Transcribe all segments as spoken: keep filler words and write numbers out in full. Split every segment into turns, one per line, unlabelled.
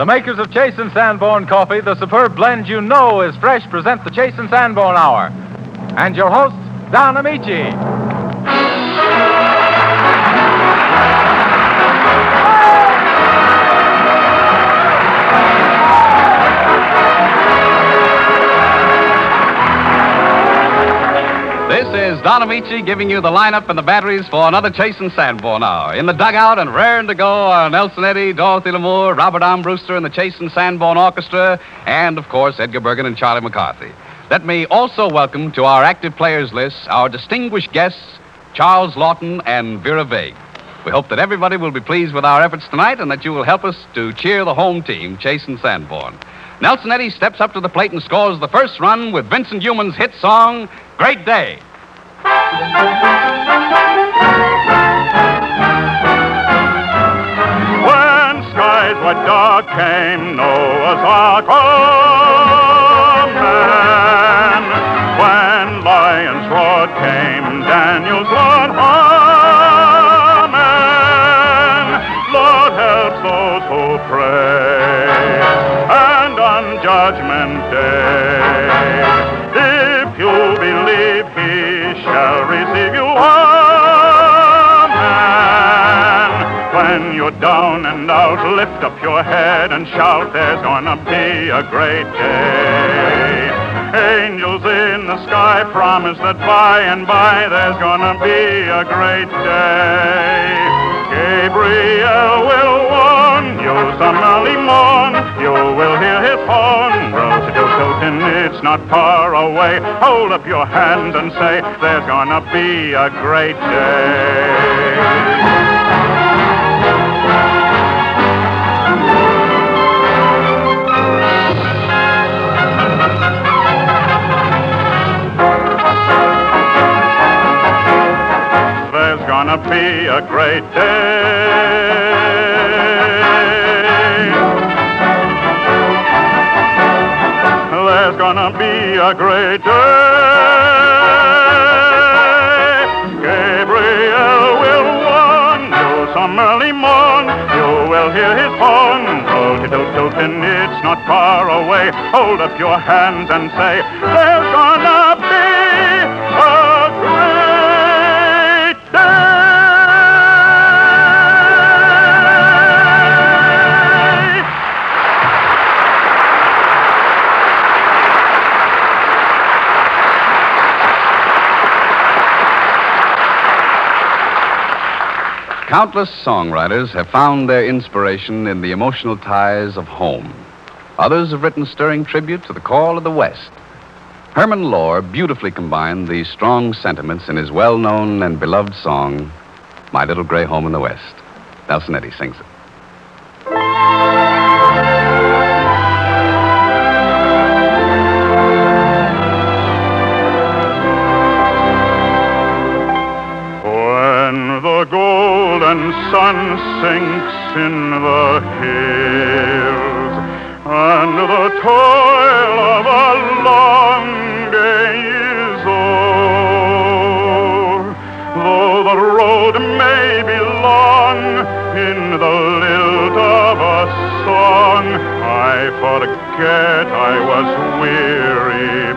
The makers of Chase and Sanborn Coffee, the superb blend you know is fresh, present the Chase and Sanborn Hour. And your host, Don Amici.
This is Don Amici giving you the lineup and the batteries for another Chase and Sanborn Hour. In the dugout and raring to go are Nelson Eddy, Dorothy Lamour, Robert Armbruster, and the Chase and Sanborn Orchestra, and, of course, Edgar Bergen and Charlie McCarthy. Let me also welcome to our active players list our distinguished guests, Charles Lawton and Vera Vague. We hope that everybody will be pleased with our efforts tonight and that you will help us to cheer the home team, Chase and Sanborn. Nelson Eddy steps up to the plate and scores the first run with Vincent Youmans' hit song, Great Day.
When skies were dark came Noah's Ark, oh man. When lions roared came Daniel's Lord, amen. Lord helps those who pray, and on Judgment Day, if you believe, he shall receive you, amen. When you're down and out, lift up your head and shout, there's gonna be a great day. Angels in the sky promise that by and by there's gonna be a great day. Gabriel will warn you some early morn, you will hear his horn. Rosy-do-tootin', it's not far away. Hold up your hand and say, there's gonna be a great day. Gonna be a great day. There's gonna be a great day. Gabriel will warn you some early morn. You will hear his horn. Rosy-do-tootin', it's not far away. Hold up your hands and say, there's gonna be a great day.
Countless songwriters have found their inspiration in the emotional ties of home. Others have written stirring tribute to the call of the West. Herman Lohr beautifully combined these strong sentiments in his well-known and beloved song, My Little Gray Home in the West. Nelson Eddy sings it.
Sun sinks in the hills, and the toil of a long day is o'er. Though the road may be long, in the lilt of a song, I forget I was weary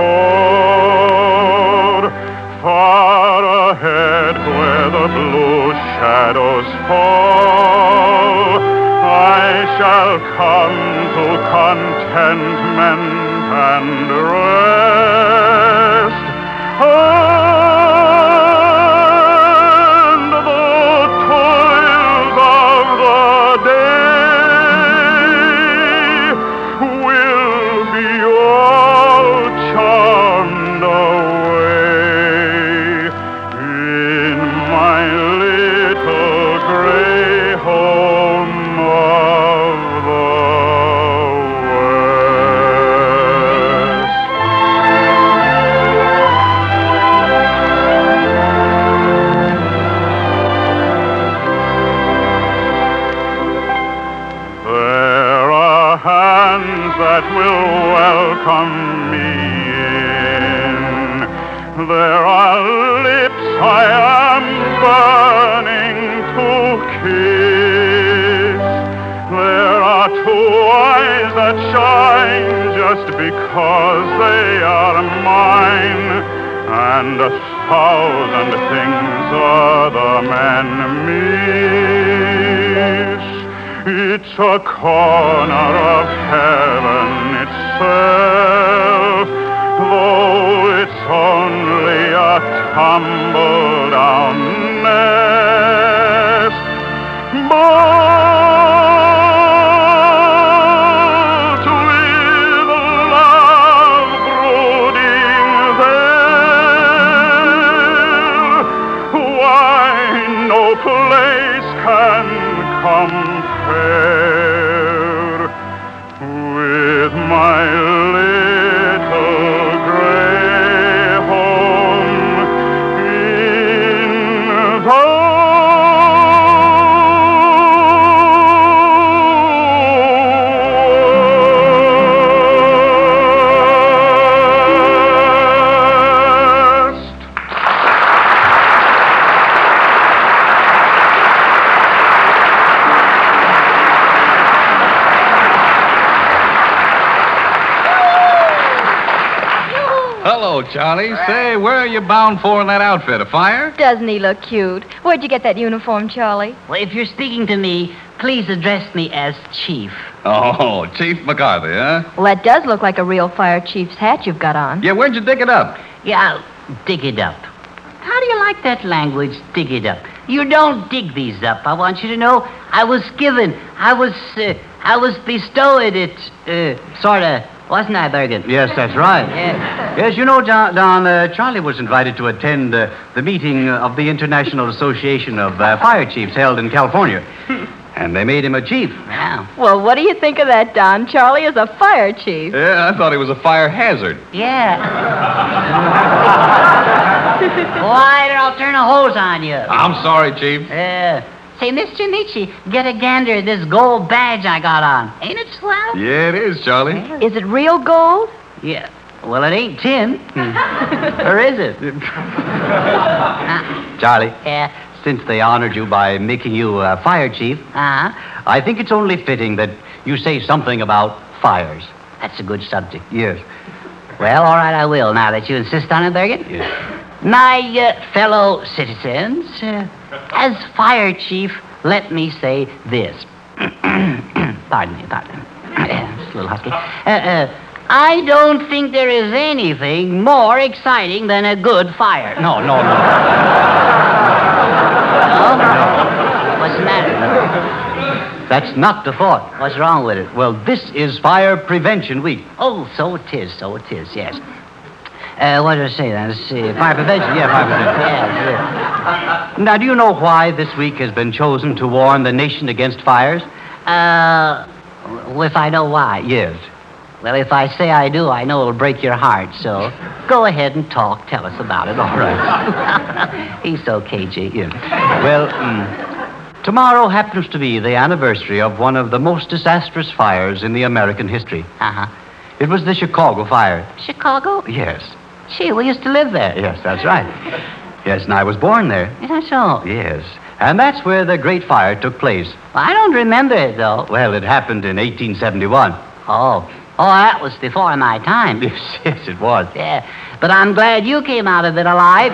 before. Far ahead where the blue shadows fall, I shall come to contentment and rest. And the toils of the day will be all charmed away in my little gray home of the West. There are hands that will welcome me in. There are lips I am burning to kiss. There are two that shine just because they are mine, and a thousand things other men miss. It's a corner of heaven itself, though it's only a tumble-down nest. But with love brooding there, why, no place can compare with my little gray home in the
Hello, Charlie. Say, where are you bound for in that outfit? A fire?
Doesn't he look cute? Where'd you get that uniform, Charlie?
Well, if you're speaking to me, please address me as Chief.
Oh, Chief McCarthy, huh?
Well, that does look like a real fire chief's hat you've got on.
Yeah, where'd you dig it up?
Yeah, I'll dig it up. How do you like that language, dig it up? You don't dig these up. I want you to know I was given, I was, uh, I was bestowed it, uh, sort of, wasn't I, Bergen?
Yes, that's right.
Yes.
Yes, you know, John, Don, uh, Charlie was invited to attend uh, the meeting of the International Association of uh, Fire Chiefs held in California. And they made him a chief.
Yeah.
Well, what do you think of that, Don? Charlie is a fire chief.
Yeah, I thought he was a fire hazard.
Yeah. Why, I'll turn a hose on you.
I'm sorry, Chief.
Uh, say, Mister Nietzsche, get a gander at this gold badge I got on. Ain't it swell?
Yeah, it is, Charlie.
Is it real gold?
Yeah. Well, it ain't tin. Or is it?
Charlie,
Yeah.
since they honored you by making you a fire chief,
Uh-huh.
I think it's only fitting that you say something about fires.
That's a good subject.
Yes.
Well, all right, I will, now that you insist on it, Bergen.
Yes.
My uh, fellow citizens, uh, as fire chief, let me say this. Pardon me, pardon me. It's a little husky. Uh, uh, I don't think there is anything more exciting than a good fire.
No, no, no.
No? What's the matter?
That's not the thought.
What's wrong with it?
Well, this is Fire Prevention Week.
Oh, so it is, so it is, yes. Uh, what did I say then? Let's see.
Fire prevention, yeah, fire prevention.
Yes, yes.
Now, do you know why this week has been chosen to warn the nation against fires?
Uh, if I know why.
Yes.
Well, if I say I do, I know it'll break your heart, so go ahead and talk. Tell us about it.
All right.
He's so cagey.
Yeah. Well, mm, tomorrow happens to be the anniversary of one of the most disastrous fires in the American history.
Uh-huh.
It was the Chicago fire.
Chicago?
Yes.
Gee, we used to live there.
Yes, that's right. Yes, and I was born there.
Is that so?
Yes. And that's where the Great Fire took place.
Well, I don't remember it, though.
Well, it happened in eighteen seventy-one.
Oh. Oh, that was before my time.
Yes, yes, it was.
Yeah. But I'm glad you came out of it alive.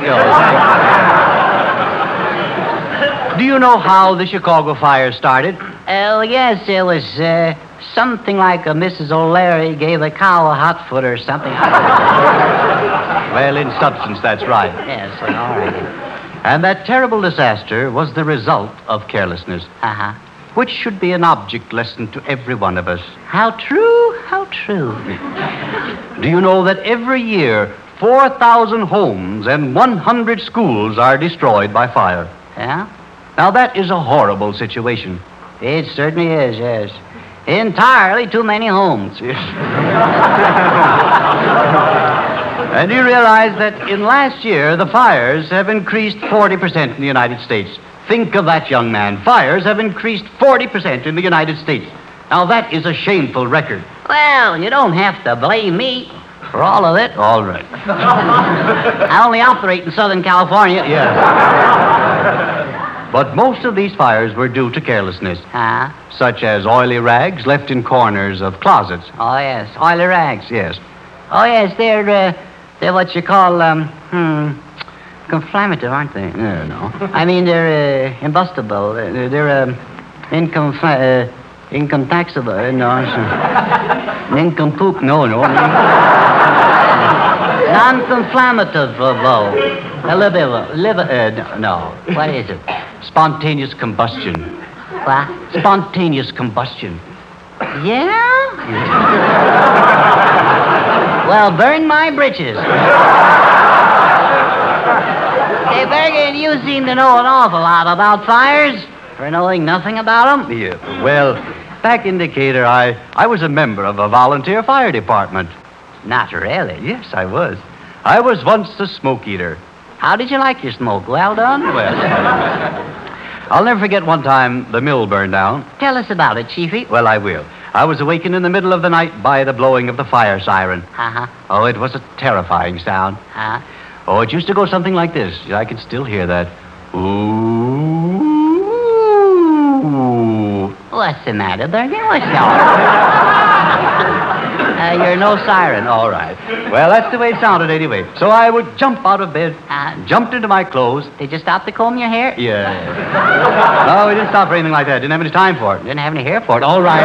Do you know how the Chicago fire started?
Oh, yes, it was uh, something like a Missus O'Leary gave a cow a hot foot or something.
Well, in substance, that's right.
Yes, well, all right.
And that terrible disaster was the result of carelessness,
Uh-huh.
which should be an object lesson to every one of us.
How true, how true.
Do you know that every year, four thousand homes and one hundred schools are destroyed by fire?
Yeah?
Now, that is a horrible situation.
It certainly is, yes. Entirely too many homes.
And you realize that in last year, the fires have increased forty percent in the United States. Think of that, young man. Fires have increased forty percent in the United States. Now, that is a shameful record.
Well, you don't have to blame me for all of it.
All right.
I only operate in Southern California.
Yes. But most of these fires were due to carelessness,
Huh?
such as oily rags left in corners of closets.
Oh, yes. Oily rags.
Yes.
Oh, yes, they're, uh, they're what you call, um, hmm, conflammative, aren't they?
Yeah, no.
I mean, they're, uh, imbustible. They're, they're um, income, uh, income taxable. Uh, no, income poop. No, no. Non-conflammative, uh, liver, liver, uh, no. What is it?
Spontaneous combustion.
What?
Spontaneous combustion.
Yeah? Well, burn my britches. Say, Bergen, you seem to know an awful lot about fires for knowing nothing about them.
Yeah, well, back in Decatur, I, I was a member of a volunteer fire department.
Not really.
Yes, I was. I was once a smoke eater.
How did you like your smoke? Well done?
Well, I'll never forget one time the mill burned down.
Tell us about it, Chiefy.
Well, I will. I was awakened in the middle of the night by the blowing of the fire siren.
Uh-huh.
Oh, it was a terrifying sound.
Uh-huh.
Oh, it used to go something like this. I can still hear that. Ooh.
What's the matter, Bergen? What's wrong? uh, you're no siren.
All right. Well, that's the way it sounded anyway. So I would jump out of bed,
Uh,
jumped into my clothes.
Did you stop to comb your hair?
Yeah. No, we didn't stop for anything like that. Didn't have any time for it.
Didn't have any hair for it.
All right.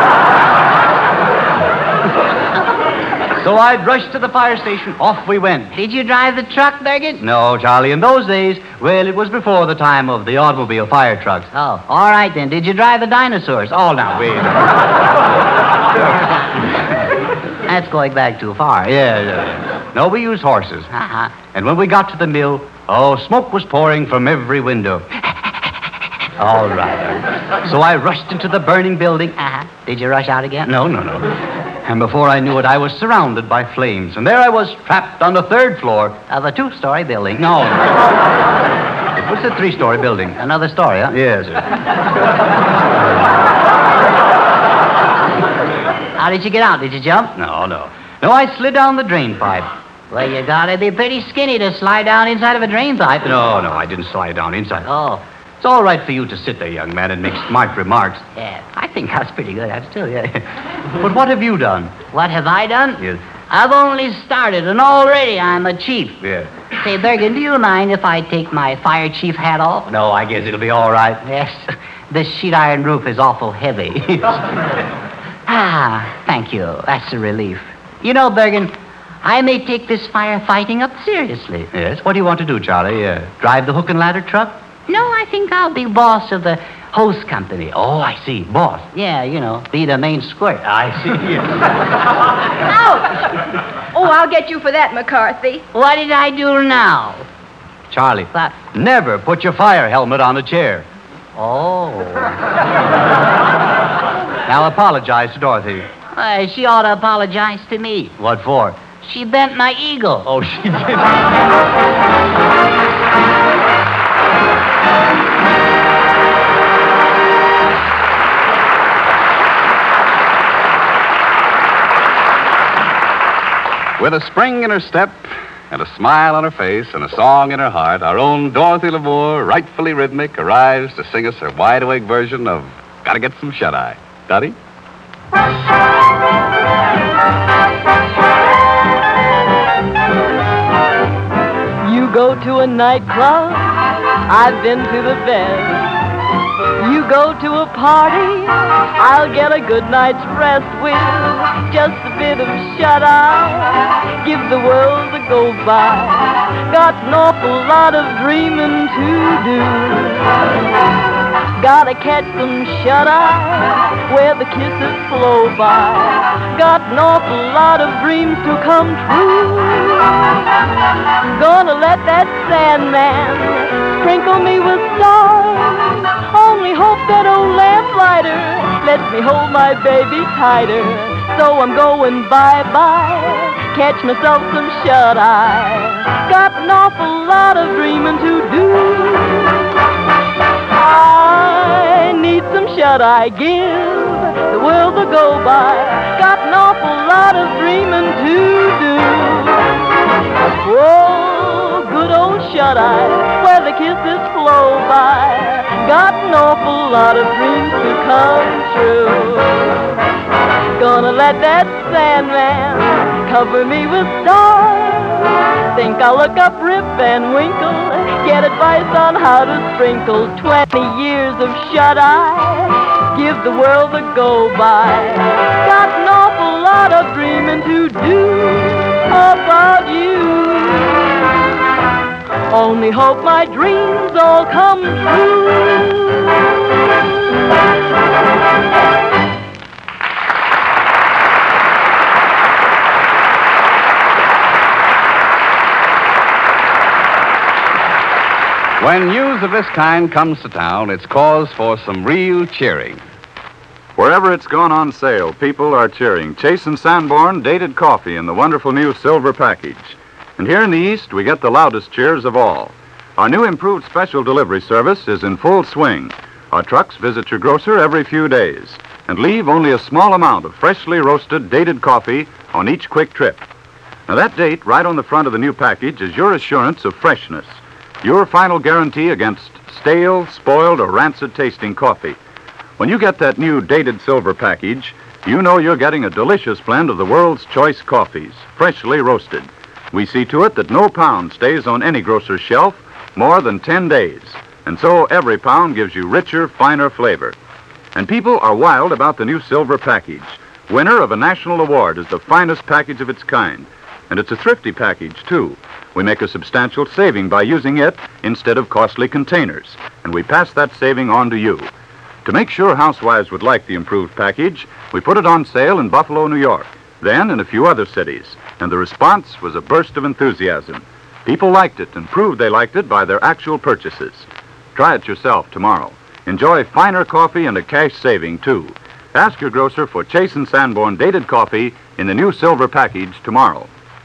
So I'd rush to the fire station. Off we went.
Did you drive the truck, Bergen?
No, Charlie, in those days, well, it was before the time of the automobile fire trucks.
Oh, all right then. Did you drive the dinosaurs?
Oh, now, wait.
That's going back too far.
Yeah, yeah. No, we used horses.
Uh-huh.
And when we got to the mill, oh, smoke was pouring from every window. All right. So I rushed into the burning building.
Uh-huh. Did you rush out again?
No, no, no. And before I knew it, I was surrounded by flames. And there I was, trapped on the third floor.
Of a two-story building.
No. It was a three-story building.
Another story, huh?
Yes.
How did you get out? Did you jump?
No, no. No, I slid down the drain pipe.
Well, you gotta be pretty skinny to slide down inside of a drain pipe.
No, no, I didn't slide down inside.
Oh,
It's all right for you to sit there, young man, and make smart remarks.
yeah. I think that's pretty good. I'm still, yeah.
But what have you done?
What have I done?
Yes.
I've only started, and already I'm a chief.
Yeah.
Say, Bergen, do you mind if I take my fire chief hat off?
No, I guess it'll be all right.
Yes. This sheet iron roof is awful heavy. Ah, thank you. That's a relief. You know, Bergen, I may take this firefighting up seriously.
Yes? What do you want to do, Charlie? Uh, drive the hook and ladder truck?
No, I think I'll be boss of the hose company.
Oh, I see. Boss.
Yeah, you know, be the main squirt.
I see.
Ouch! Oh, I'll get you for that, McCarthy.
What did I do now?
Charlie,
What?
never put your fire helmet on a chair.
Oh.
Now apologize to Dorothy.
Why, she ought to apologize to me.
What for?
She bent my eagle.
Oh, she did.
With a spring in her step and a smile on her face and a song in her heart, our own Dorothy Lamour, rightfully rhythmic, arrives to sing us her wide-awake version of Gotta Get Some Shut-Eye. Dottie?
You go to a nightclub, I've been to the bed. You go to a party, I'll get a good night's rest with just a bit of shut-eye. Give the world a go-by, got an awful lot of dreaming to do. Gotta catch some shut-eye where the kisses flow by. Got an awful lot of dreams to come true. Gonna let that Sandman sprinkle me with stars. Only hope that old lamplighter lets me hold my baby tighter. So I'm going bye-bye, catch myself some shut-eye. Got an awful lot of dreaming to do. I need some shut-eye, give the world a go-by. Got an awful lot of dreaming to do. Oh, good old shut-eye, where the kisses flow by. an awful lot of dreams to come true. Gonna let that Sandman cover me with stars. Think I'll look up Rip Van Winkle, get advice on how to sprinkle twenty years of shut-eye, give the world the go-by. Got an awful lot of dreaming to do about you. Only hope my dreams all come true.
When news of this kind comes to town, it's cause for some real cheering.
Wherever it's gone on sale, people are cheering Chase and Sanborn dated coffee in the wonderful new silver package. And here in the East, we get the loudest cheers of all. Our new improved special delivery service is in full swing. Our trucks visit your grocer every few days and leave only a small amount of freshly roasted dated coffee on each quick trip. Now, that date right on the front of the new package is your assurance of freshness, your final guarantee against stale, spoiled, or rancid tasting coffee. When you get that new dated silver package, you know you're getting a delicious blend of the world's choice coffees, freshly roasted. We see to it that no pound stays on any grocer's shelf more than ten days, and so every pound gives you richer, finer flavor. And people are wild about the new silver package, winner of a national award as the finest package of its kind. And it's a thrifty package, too. We make a substantial saving by using it instead of costly containers, and we pass that saving on to you. To make sure housewives would like the improved package, we put it on sale in Buffalo, New York, then in a few other cities, and the response was a burst of enthusiasm. People liked it and proved they liked it by their actual purchases. Try it yourself tomorrow. Enjoy finer coffee and a cash saving, too. Ask your grocer for Chase and Sanborn dated coffee in the new silver package tomorrow.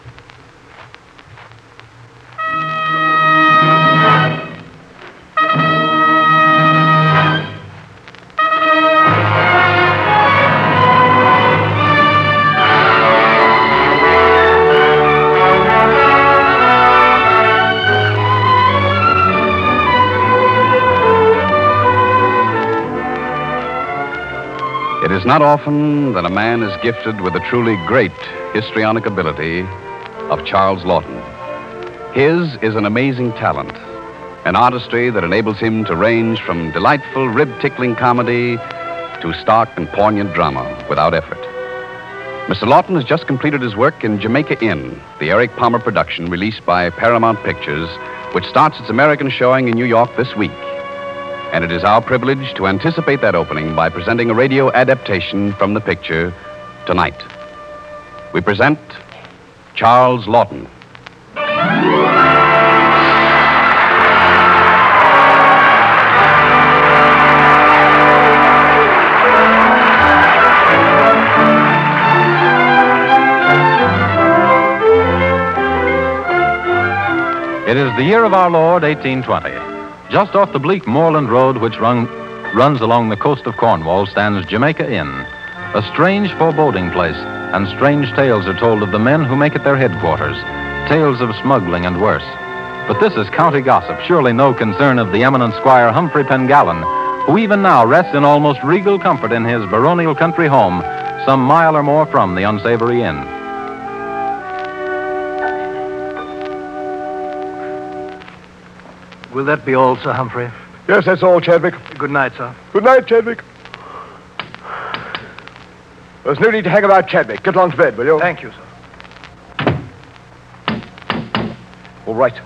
It is not often that a man is gifted with the truly great histrionic ability of Charles Laughton. His is an amazing talent, an artistry that enables him to range from delightful, rib-tickling comedy to stark and poignant drama without effort. Mister Laughton has just completed his work in Jamaica Inn, the Eric Palmer production released by Paramount Pictures, which starts its American showing in New York this week. And it is our privilege to anticipate that opening by presenting a radio adaptation from the picture tonight. We present Charles Laughton.
It is the year of our Lord, eighteen twenty. Just off the bleak moorland road which run, runs along the coast of Cornwall stands Jamaica Inn, a strange foreboding place, and strange tales are told of the men who make it their headquarters, tales of smuggling and worse. But this is county gossip, surely no concern of the eminent Squire Humphrey Pengallen, who even now rests in almost regal comfort in his baronial country home, some mile or more from the unsavory inn.
Will that be all, Sir Humphrey?
Yes, that's all, Chadwick.
Good night, sir.
Good night, Chadwick. There's no need to hang about, Chadwick. Get along to bed, will you?
Thank you, sir.
All right.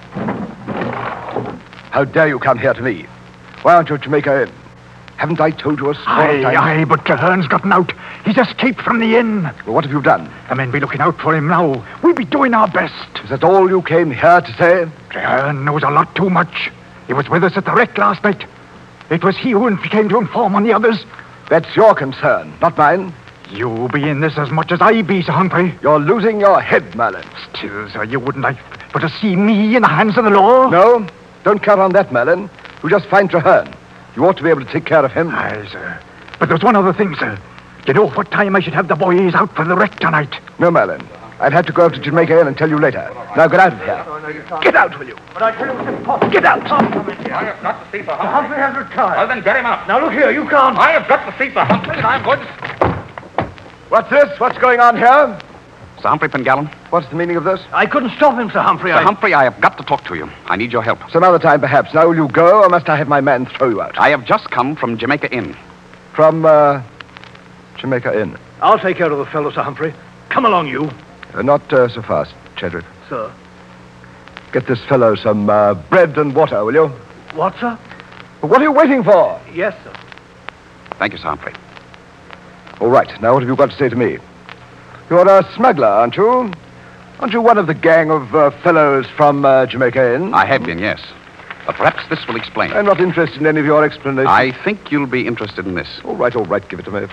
How dare you come here to me? Why aren't you at Jamaica Inn? Haven't I told you a score of
Aye,
times?
aye, but Traherne's gotten out. He's escaped from the inn.
Well, what have you done?
The men be looking out for him now. We'll be doing our best.
Is that all you came here to say?
Traherne knows a lot too much. He was with us at the wreck last night. It was he who came to inform on the others.
That's your concern, not mine.
You be in this as much as I be, Sir Humphrey.
You're losing your head, Merlin.
Still, sir, you wouldn't like for to see me in the hands of the law?
No, don't count on that, Merlin. You just find Traherne. You ought to be able to take care of him.
Aye, sir. But there's one other thing, sir. You know what time I should have the boys out for the wreck tonight?
No, Merlin. I'll have to go up to Jamaica Inn and tell you later. Now get out of here. Get out, will you?
But I tell you, it's impossible.
Get out!
I have got to see for Humphrey. Humphrey has retired.
Well, then get him out.
Now, look here, you can't.
I have got to see for Humphrey, and I'm going to...
What's this? What's going on here?
Sir Humphrey Pengallen?
What's the meaning of this?
I couldn't stop him, Sir Humphrey.
Sir
I...
Humphrey, I have got to talk to you. I need your help.
Some other time, perhaps. Now, will you go, or must I have my man throw you out?
I have just come from Jamaica Inn.
From, uh, Jamaica Inn.
I'll take care of the fellow, Sir Humphrey. Come along, you.
Uh, not uh, so fast, Chadwick.
Sir.
Get this fellow some uh, bread and water, will you?
What, sir?
What are you waiting for?
Yes, sir.
Thank you, Sir Humphrey.
All right. Now, what have you got to say to me? You're a smuggler, aren't you? Aren't you one of the gang of uh, fellows from uh, Jamaica Inn?
I have been, yes. But perhaps this will explain.
I'm not interested in any of your explanations.
I think you'll be interested in this.
All right, all right. Give it to me.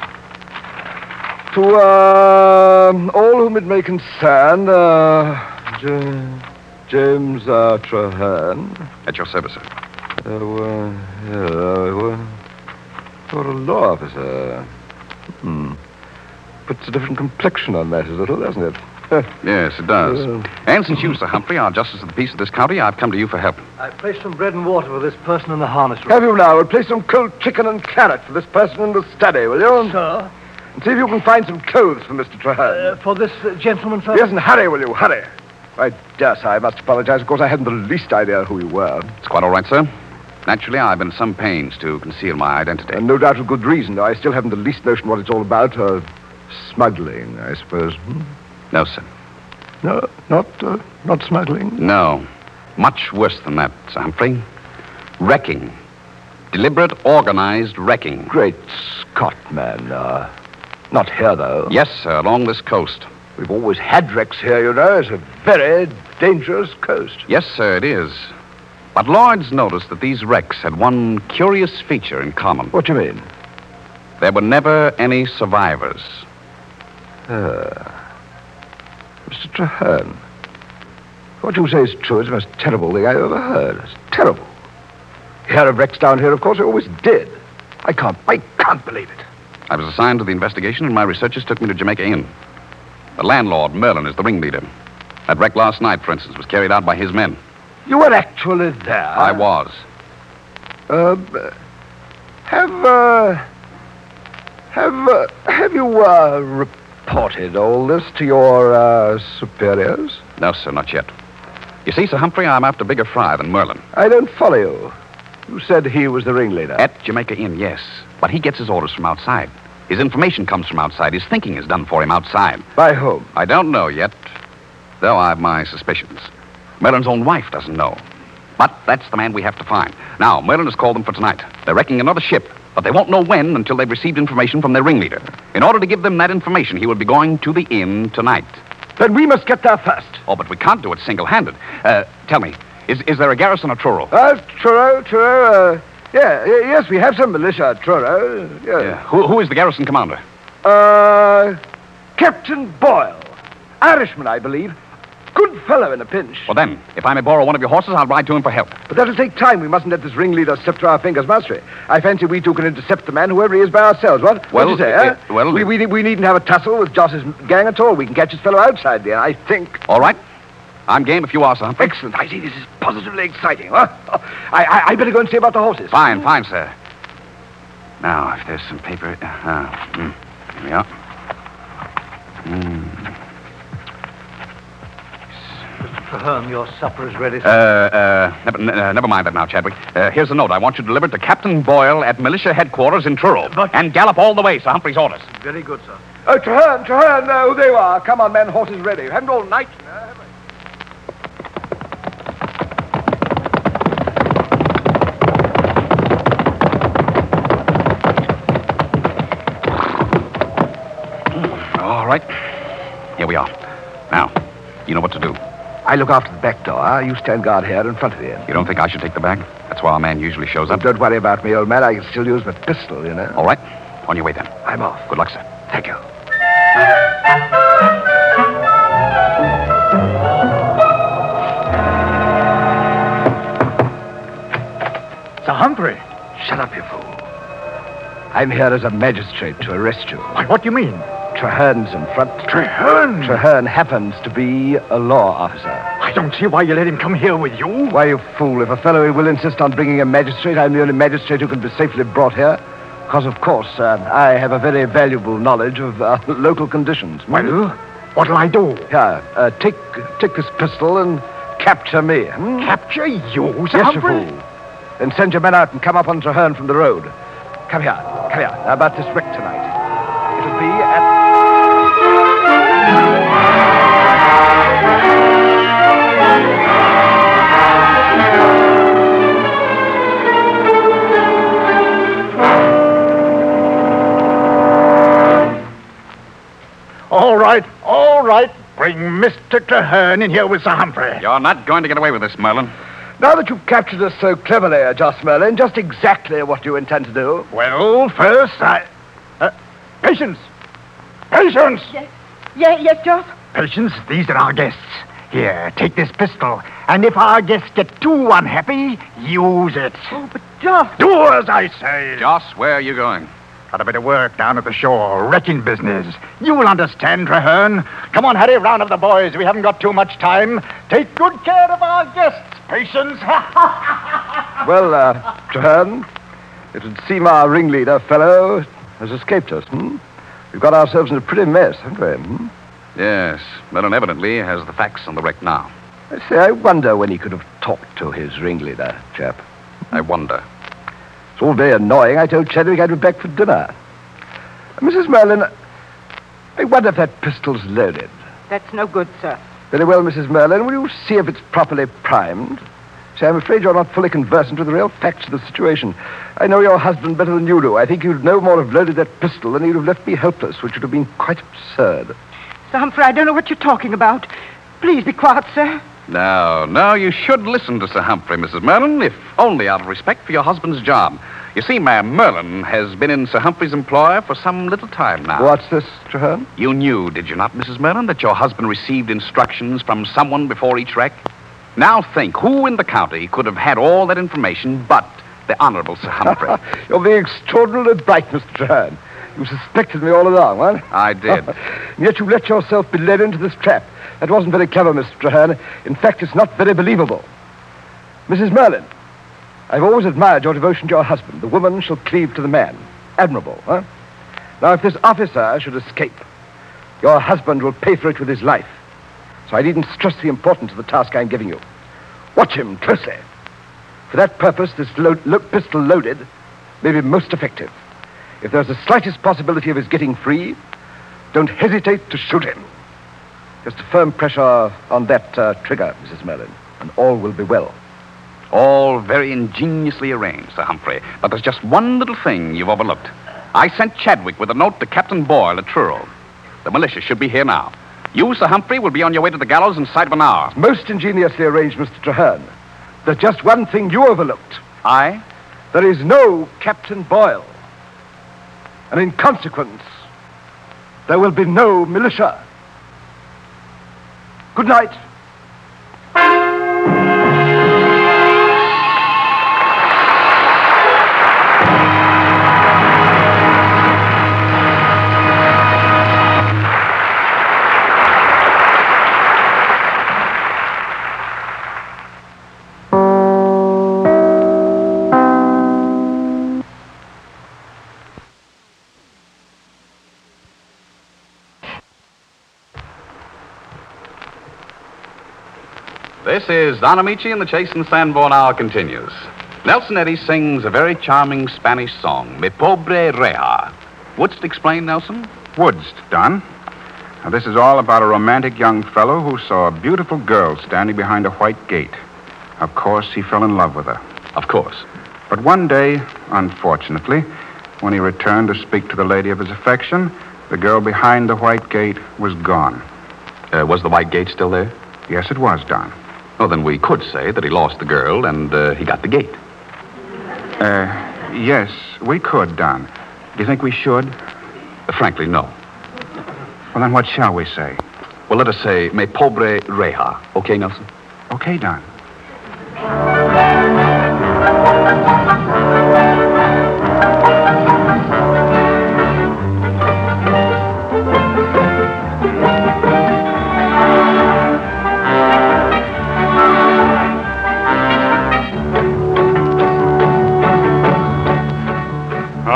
To uh, all whom it may concern, uh, J- James uh, Traherne.
At your service, sir.
Uh, uh, uh, you're a law officer. Hmm. Puts a different complexion on matters a little, doesn't it?
Yes, it does.
Uh,
and since you, Sir Humphrey, are justice of the peace of this county, I've come to you for help.
I placed some bread and water for this person in the harness room.
Have you now? We'll place some cold chicken and claret for this person in the study, will you?
Sir?
And see if you can find some clothes for Mister Traherne.
Uh, for this uh, gentleman, sir?
Yes, and hurry, will you? Hurry. I dare say I must apologize. Of course, I hadn't the least idea who you were.
It's quite all right, sir. Naturally, I've been at some pains to conceal my identity.
And no doubt with good reason, though I still haven't the least notion what it's all about. Uh, smuggling, I suppose. Hmm?
No, sir.
No, not, uh, not smuggling?
No. Much worse than that, Sir Humphrey. Wrecking. Deliberate, organized wrecking.
Great Scott, man. Uh, not here, though.
Yes, sir, along this coast.
We've always had wrecks here, you know. It's a very dangerous coast.
Yes, sir, it is. But Lloyd's noticed that these wrecks had one curious feature in common.
What do you mean?
There were never any survivors.
Uh, Mister Traherne, what you say is true. It's the most terrible thing I ever heard. It's terrible. You hear of wrecks down here, of course, I always did. I can't, I can't believe it.
I was assigned to the investigation, and my researchers took me to Jamaica Inn. The landlord, Merlin, is the ringleader. That wreck last night, for instance, was carried out by his men.
You were actually there?
I was.
Uh, have, uh, have, uh, have you, uh, reported all this to your, uh, superiors?
No, sir, not yet. You see, Sir Humphrey, I'm after bigger fry than Merlin.
I don't follow you. You said he was the ringleader.
At Jamaica Inn, yes. But he gets his orders from outside. His information comes from outside. His thinking is done for him outside.
By whom?
I don't know yet, though I've my suspicions. Merlin's own wife doesn't know. But that's the man we have to find. Now, Merlin has called them for tonight. They're wrecking another ship, but they won't know when until they've received information from their ringleader. In order to give them that information, he will be going to the inn tonight.
Then we must get there first.
Oh, but we can't do it single-handed. Uh, tell me, is, is there a garrison at Truro?
Uh, Truro, Truro, uh, yeah, y- yes, we have some militia at Truro. Yeah.
Yeah. Who, who is the garrison commander?
Uh, Captain Boyle. Irishman, I believe. Good fellow in a pinch.
Well, then, if I may borrow one of your horses, I'll ride to him for help.
But that'll take time. We mustn't let this ringleader slip through our fingers, must we? I fancy we two can intercept the man, whoever he is, by ourselves. What?
Well,
what do you say,
uh,
huh?
well...
We, we, we needn't have a tussle with Joss's gang at all. We can catch this fellow outside there, I think.
All right. I'm game if you are, Sir Humphrey.
Excellent. I see this is positively exciting. Huh? I, I, I better go and see about the horses.
Fine, fine, sir. Now, if there's some paper... Uh, mm, here we are. Mm.
Traherne, your supper is ready, sir.
Uh, uh, never, n- uh, never mind that now, Chadwick. Uh, here's a note. I want you delivered to Captain Boyle at militia headquarters in Truro.
But-
And gallop all the way, Sir Humphrey's orders.
Very good, sir.
Oh, Traherne, Traherne, uh, who they are. Come on, men, horses ready. We haven't all night, you know, have we?
All right. Here we are. Now, you know what to do.
I look after the back door. You stand guard here in front of the inn.
You don't think I should take the bag? That's where our man usually shows
Oh,
up.
don't worry about me, old man. I can still use my pistol, you know.
All right. On your way, then.
I'm off.
Good luck, sir.
Thank you.
Sir Humphrey.
Shut up, you fool. I'm here as a magistrate to arrest you.
Why, what do you mean?
Traherne's in front.
Traherne?
Traherne happens to be a law officer.
I don't see why you let him come here with you.
Why, you fool, if a fellow will insist on bringing a magistrate, I'm the only magistrate who can be safely brought here. Because, of course, uh, I have a very valuable knowledge of uh, local conditions.
Well, what'll I do?
Here, uh, take, take this pistol and capture me. Hmm?
Capture you, Sir
Yes,
Humphrey?
you fool. Then send your men out and come up on Traherne from the road. Come here, come here. Now, about this wreck tonight. It'll be at...
All right, all right. Bring Mister Traherne in here with Sir Humphrey.
You're not going to get away with this, Merlin.
Now that you've captured us so cleverly, uh, Joss Merlin, just exactly what do you intend to do?
Well, first I... Uh, patience! Patience!
Yes, yeah, yes, Joss?
Patience, these are our guests. Here, take this pistol. And if our guests get too unhappy, use it.
Oh, but Joss...
Do as I say.
Joss, where are you going?
Got a bit of work down at the shore, wrecking business. You'll understand, Traherne. Come on, Harry, round up the boys. We haven't got too much time. Take good care of our guests, Patience.
Well, uh, Traherne, it would seem our ringleader fellow has escaped us, hmm? We've got ourselves in a pretty mess, haven't we? Hmm?
Yes, Merlin evidently has the facts on the wreck now.
I say, I wonder when he could have talked to his ringleader, chap.
I wonder.
It's all very annoying. I told Chadwick I'd be back for dinner. Uh, Missus Merlin, I wonder if that pistol's loaded.
That's no good, sir.
Very well, Missus Merlin, will you see if it's properly primed? Say, I'm afraid you're not fully conversant with the real facts of the situation. I know your husband better than you do. I think you'd no more have loaded that pistol than you'd have left me helpless, which would have been quite absurd.
Sir Humphrey, I don't know what you're talking about. Please be quiet, sir.
No, no, you should listen to Sir Humphrey, Missus Merlin, if only out of respect for your husband's job. You see, ma'am, Merlin has been in Sir Humphrey's employ for some little time now.
What's this, Traherne?
You knew, did you not, Missus Merlin, that your husband received instructions from someone before each wreck? Now think, who in the county could have had all that information but the Honorable Sir Humphrey?
You're being extraordinarily bright, Mister Traherne. You suspected me all along, what?
I did.
And yet you let yourself be led into this trap. That wasn't very clever, Mister Traherne. In fact, it's not very believable. Missus Merlin, I've always admired your devotion to your husband. The woman shall cleave to the man. Admirable, huh? Now, if this officer should escape, your husband will pay for it with his life. So I needn't stress the importance of the task I'm giving you. Watch him closely. For that purpose, this lo- lo- pistol loaded may be most effective. If there's the slightest possibility of his getting free, don't hesitate to shoot him. Just a firm pressure on that uh, trigger, Missus Merlin, and all will be well.
All very ingeniously arranged, Sir Humphrey. But there's just one little thing you've overlooked. I sent Chadwick with a note to Captain Boyle at Truro. The militia should be here now. You, Sir Humphrey, will be on your way to the gallows inside of an hour.
Most ingeniously arranged, Mister Traherne. There's just one thing you overlooked.
I?
There is no Captain Boyle. And in consequence, there will be no militia. Good night.
This is Don Amici, and the Chase and Sanborn Hour continues. Nelson Eddy sings a very charming Spanish song, Mi Pobre Reja. Wouldst explain, Nelson?
Wouldst, Don. Now, this is all about a romantic young fellow who saw a beautiful girl standing behind a white gate. Of course, he fell in love with her.
Of course.
But one day, unfortunately, when he returned to speak to the lady of his affection, the girl behind the white gate was gone.
Uh, was the white gate still there?
Yes, it was, Don.
Oh, then we could say that he lost the girl and uh, he got the gate.
Uh, yes, we could, Don. Do you think we should?
Uh, frankly, no.
Well, then what shall we say?
Well, let us say, Me Pobre Reja. Okay, Nelson?
Okay, Don.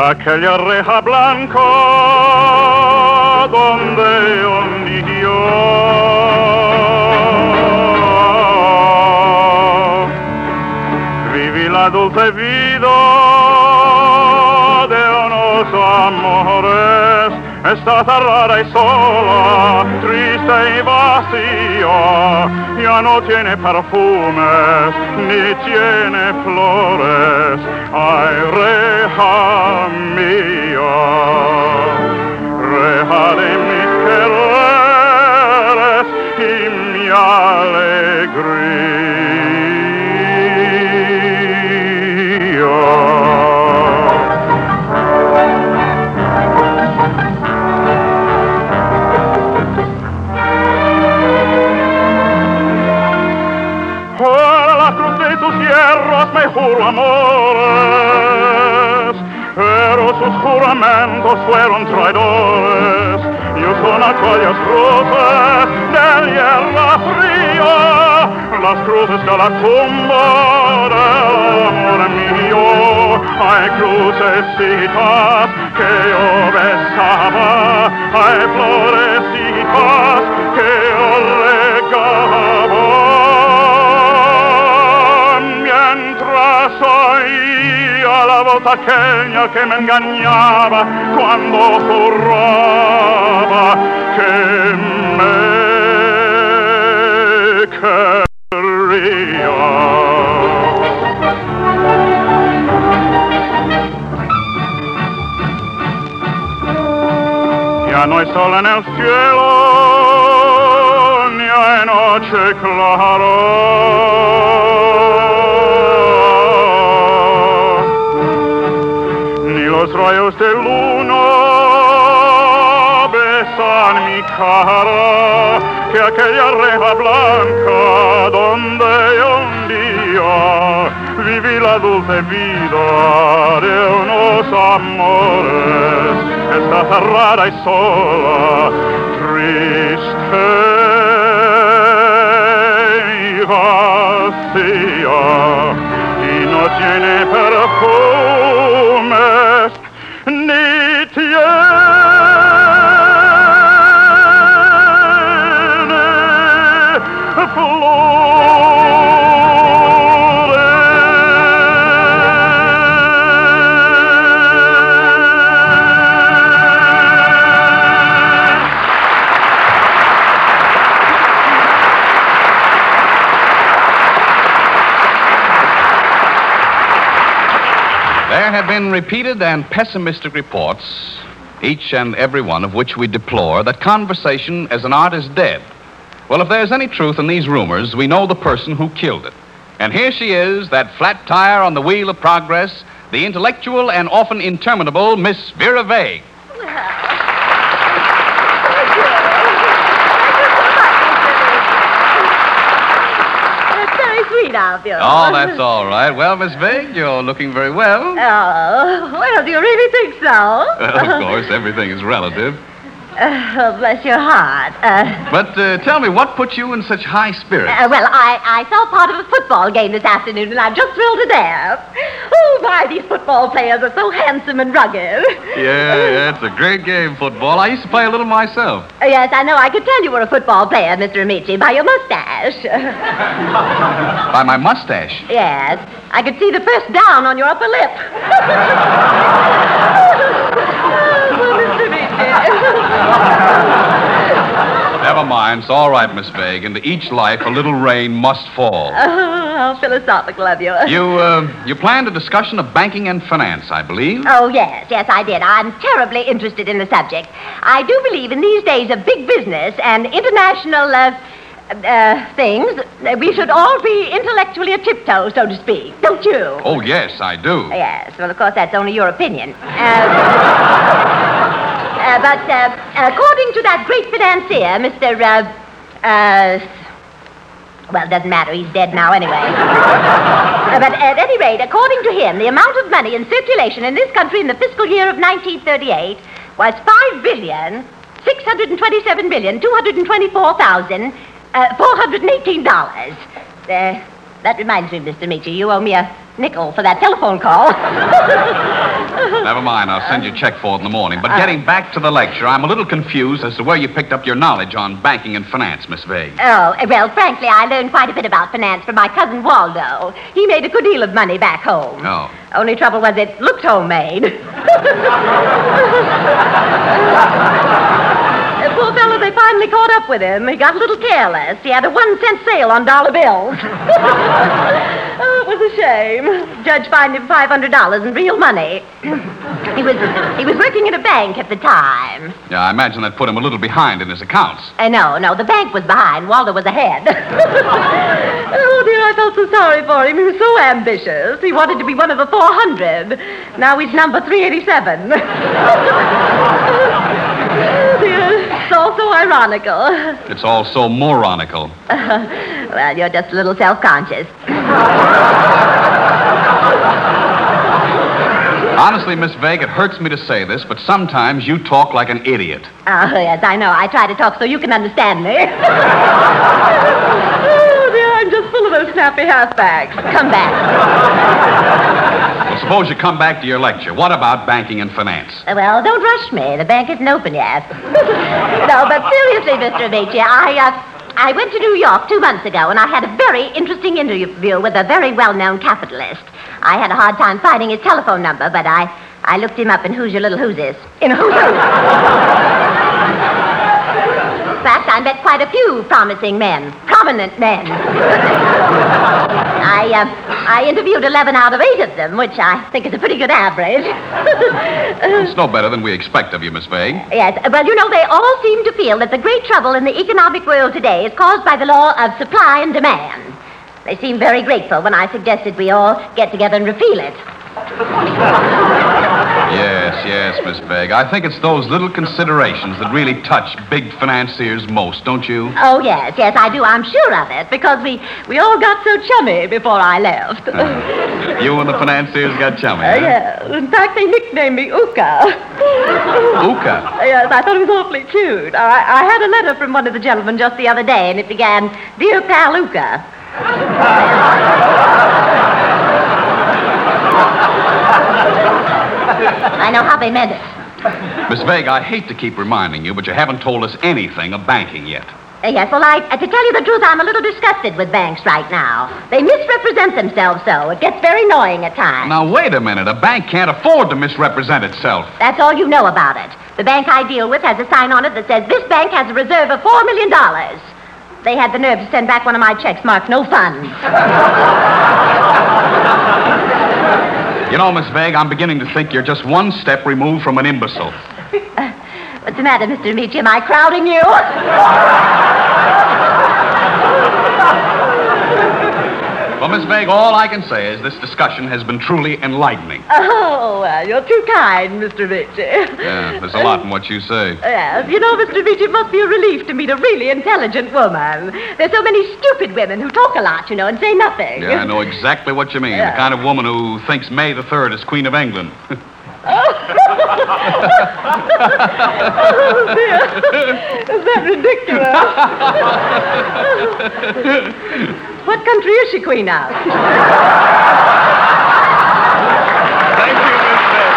aquella reja blanca donde hundió. Viví la dulce vida de unos amores, está cerrada y sola, triste y vacía, ya no tiene perfumes ni tiene flores. Ay, reja mía, reja de mis quereres y mi alegría. Hierros me juro amores, pero sus juramentos fueron traidores. Yo son aquellas cruces del hierro frío, las cruces de la tumba del amor mío. Hay crucecitas que yo besaba, hay florecitas que yo regalaba. Oía la voz aquella que me engañaba cuando juraba que me quería. Ya no hay sol en el cielo, ni hay noche clara. Los rayos de luna besan mi cara, que aquella reja blanca donde un día viví la dulce vida de unos amores está cerrada y sola, triste y vacía, y no tiene perfumes ni tiene
There have been repeated and pessimistic reports, each and every one of which we deplore, that conversation as an art is dead. Well, if there's any truth in these rumors, we know the person who killed it. And here she is, that flat tire on the wheel of progress, the intellectual and often interminable Miss Vera Vague.
Sweet of you.
Oh, that's all right. Well, Miss Vague, you're looking very well.
Oh, well, do you really think so?
Of course, everything is relative.
Uh, bless your heart. Uh,
but uh, tell me, what put you in such high spirits?
Uh, well, I, I saw part of a football game this afternoon, and I'm just thrilled to death. Oh, my, these football players are so handsome and rugged.
Yeah, yeah, it's a great game, football. I used to play a little myself.
Uh, yes, I know. I could tell you were a football player, Mister Amici, by your mustache.
By my mustache?
Yes. I could see the first down on your upper lip. Oh, Mister Amici.
Never mind. It's all right, Miss Vague. Into each life, a little rain must fall.
Oh, how philosophical of you.
You, uh, you planned a discussion of banking and finance, I believe?
Oh, yes. Yes, I did. I'm terribly interested in the subject. I do believe in these days of big business and international, uh, uh, things, we should all be intellectually a tiptoe, so to speak. Don't you?
Oh, yes, I do.
Yes. Well, of course, that's only your opinion. Uh, Uh, but uh, according to that great financier, Mister Uh, uh, well, it doesn't matter. He's dead now anyway. uh, but at any rate, according to him, the amount of money in circulation in this country in the fiscal year of nineteen thirty-eight was five billion, six hundred twenty-seven million, two hundred twenty-four thousand, four hundred eighteen dollars. Uh, that reminds me, Mister Amici, you owe me a nickel for that telephone call.
Never mind. I'll send you a check for it in the morning. But getting back to the lecture, I'm a little confused as to where you picked up your knowledge on banking and finance, Miss Vague.
Oh, well, frankly, I learned quite a bit about finance from my cousin Waldo. He made a good deal of money back home.
Oh.
Only trouble was it looked homemade. The poor fellow, they finally caught up with him. He got a little careless. He had a one-cent sale on dollar bills. Oh, it was a shame. Judge fined him five hundred dollars in real money. He was he was working at a bank at the time.
Yeah, I imagine that put him a little behind in his accounts.
Uh, no, no, the bank was behind. Waldo was ahead. Oh, dear, I felt so sorry for him. He was so ambitious. He wanted to be one of the four hundred. Now he's number three eighty-seven. Oh, dear, it's all so ironical.
It's all so moronical.
Uh, well, you're just a little self-conscious.
Honestly, Miss Vague, it hurts me to say this, but sometimes you talk like an idiot.
Oh, yes, I know. I try to talk so you can understand me. Oh, dear, I'm just full of those snappy halfbacks. Come back.
Well, suppose you come back to your lecture. What about banking and finance?
Uh, Well, don't rush me. The bank isn't open yet. No, but seriously, Mister Amici, I, uh, I went to New York two months ago, and I had a very interesting interview with a very well-known capitalist. I had a hard time finding his telephone number, but I, I looked him up in Who's Your Little Who'ses. In Who's Who. In fact, I met quite a few promising men. Prominent men. I, uh, I interviewed eleven out of eight of them, which I think is a pretty good average.
It's no better than we expect of you, Miss Vague.
Yes, well, you know, they all seem to feel that the great trouble in the economic world today is caused by the law of supply and demand. They seemed very grateful when I suggested we all get together and repeal it.
Yes, yes, Miss Vague. I think it's those little considerations that really touch big financiers most, don't you?
Oh, yes, yes, I do. I'm sure of it, because we, we all got so chummy before I left.
Uh, you and the financiers got chummy,
Uh,
huh?
yes. In fact, they nicknamed me Uka.
Uka?
Yes, I thought it was awfully cute. I, I had a letter from one of the gentlemen just the other day, and it began, Dear Pal Uka. I know how they meant it.
Miss Vague, I hate to keep reminding you, but you haven't told us anything of banking yet.
Uh, yes, well, I, uh, to tell you the truth, I'm a little disgusted with banks right now. They misrepresent themselves so. It gets very annoying at times.
Now, wait a minute. A bank can't afford to misrepresent itself.
That's all you know about it. The bank I deal with has a sign on it that says, this bank has a reserve of four million dollars. They had the nerve to send back one of my checks marked no funds.
You know, Miss Vague, I'm beginning to think you're just one step removed from an imbecile.
Uh, what's the matter, Mister Amici? Am I crowding you?
Well, Miss Vague, all I can say is this discussion has been truly enlightening.
Oh, well, you're too kind, Mister Amici.
Yeah, there's a lot in what you say.
Yes, you know, Mister Amici, it must be a relief to meet a really intelligent woman. There's so many stupid women who talk a lot, you know, and say nothing.
Yeah, I know exactly what you mean.
Yeah.
The kind of woman who thinks May the third is Queen of England.
Oh, dear. Is that ridiculous? What country is she queen of?
Thank you, Miss Vague.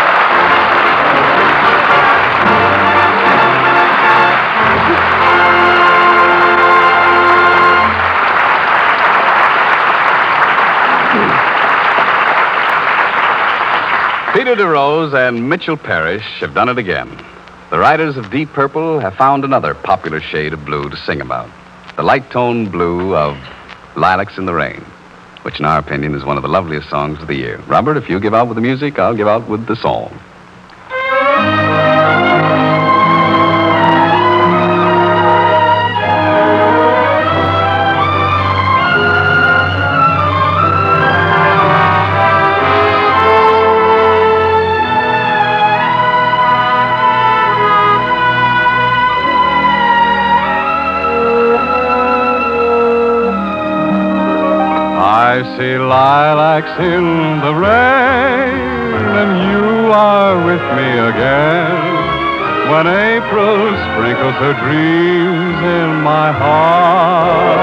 Peter DeRose and Mitchell Parrish have done it again. The writers of Deep Purple have found another popular shade of blue to sing about. The light-toned blue of Lilacs in the Rain, which in our opinion is one of the loveliest songs of the year. Robert, if you give out with the music, I'll give out with the song.
I see lilacs in the rain, and you are with me again. When April sprinkles her dreams in my